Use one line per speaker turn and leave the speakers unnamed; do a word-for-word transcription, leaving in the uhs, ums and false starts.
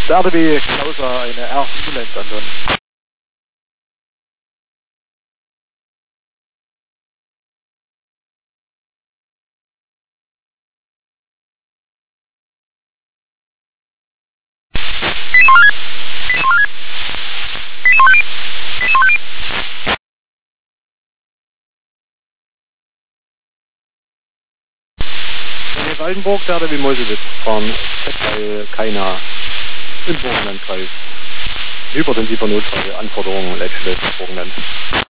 Werde wie Klauser eine R sieben dann. Waldenburg, werde wie Meuselwitz fahren, bei Kaina im Burgenlandkreis. Hypertensiver Notfall, Anforderungen, Leitstelle, Burgenland.